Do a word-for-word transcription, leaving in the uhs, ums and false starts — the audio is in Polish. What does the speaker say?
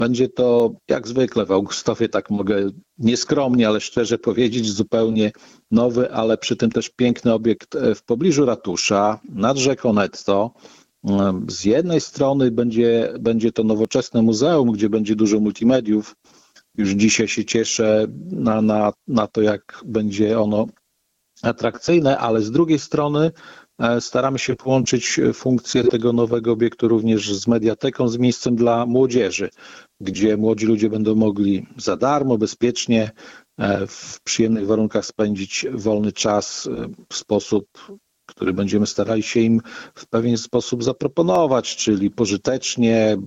Będzie to jak zwykle w Augustowie, tak mogę nieskromnie, ale szczerze powiedzieć, zupełnie nowy, ale przy tym też piękny obiekt w pobliżu ratusza, nad rzeką Netto. Z jednej strony będzie, będzie to nowoczesne muzeum, gdzie będzie dużo multimediów. Już dzisiaj się cieszę na, na, na to, jak będzie ono atrakcyjne, ale z drugiej strony staramy się połączyć funkcję tego nowego obiektu również z mediateką, z miejscem dla młodzieży, gdzie młodzi ludzie będą mogli za darmo, bezpiecznie, w przyjemnych warunkach spędzić wolny czas w sposób, który będziemy starali się im w pewien sposób zaproponować, czyli pożytecznie,